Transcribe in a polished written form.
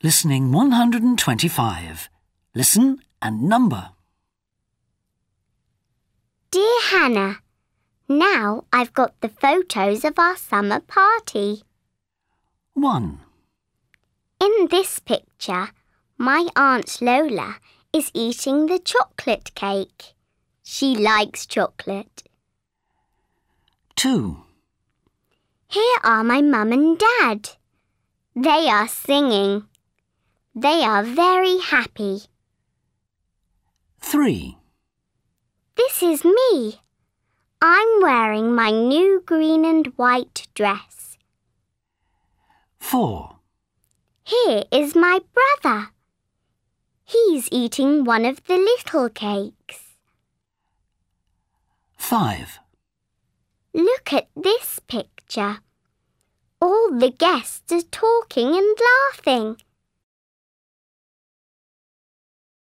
Listening 125. Listen and number. Dear Hannah, now I've got the photos of our summer party. 1, In this picture, my Aunt Lola is eating the chocolate cake. She likes chocolate. 2, Here are my mum and dad. They are singing. They are very happy. 3, This is me. I'm wearing my new green and white dress. 4, Here is my brother. He's eating one of the little cakes. 5, Look at this picture. All the guests are talking and laughing.